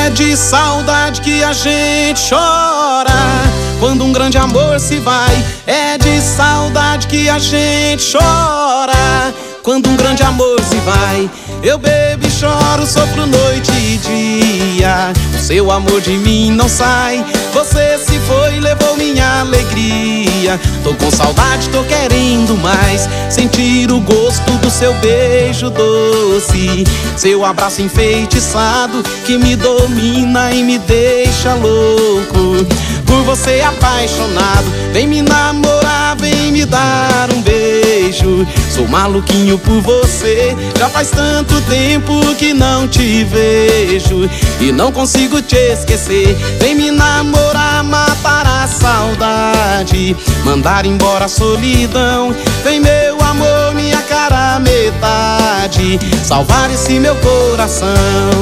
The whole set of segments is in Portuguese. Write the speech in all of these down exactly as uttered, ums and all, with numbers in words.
É de saudade que a gente chora quando um grande amor se vai. É de saudade que a gente chora quando um grande amor se vai. Eu bebo e choro, sofro noite e dia, o seu amor de mim não sai. Você se foi, levou minha alegria. Tô com saudade, tô querendo mais, sentir o gosto do seu beijo doce, seu abraço enfeitiçado que me domina e me deixa louco. Por você apaixonado, vem me namorar, vem me dar um beijo. Sou maluquinho por você, já faz tanto tempo que não te vejo e não consigo te esquecer. Vem me namorar, matar a saudade, mandar embora a solidão. Vem meu amor, minha cara metade, salvar esse meu coração.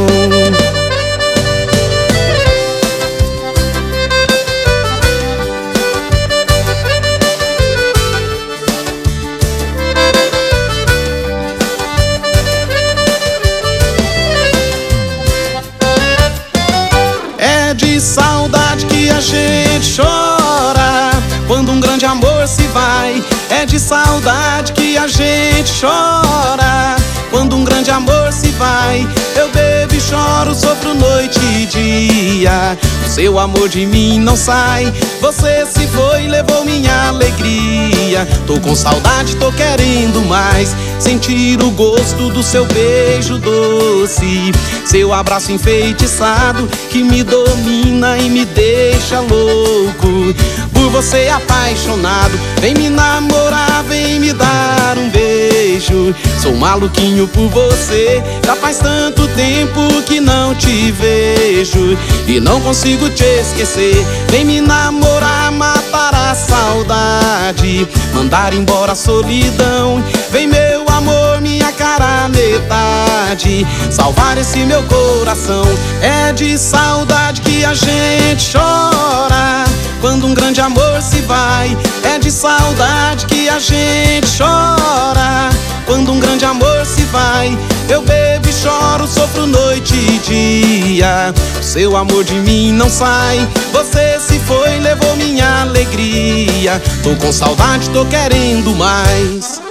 De saudade que a gente chora quando um grande amor se vai. É de saudade que a gente chora quando um grande amor se vai. Eu bebo e choro, sofro noite e dia, o seu amor de mim não sai. Você se foi, levou minha alegria. Tô com saudade, tô querendo mais, sentir o gosto do seu beijo doce, seu abraço enfeitiçado que me domina e me deixa louco. Por você apaixonado, vem me namorar, vem me dar um beijo. Sou maluquinho por você, já faz tanto tempo que não te vejo e não consigo te esquecer. Vem me namorar, matar a saudade, mandar embora a solidão. Vem meu amor, minha cara metade, salvar esse meu coração. É de saudade que a gente chora quando um grande amor se vai. É de saudade que a gente chora quando um grande amor se vai. Eu bebo e choro, sofro noite e dia, o seu amor de mim não sai. Você se foi, levou minha alegria. Tô com saudade, tô querendo mais.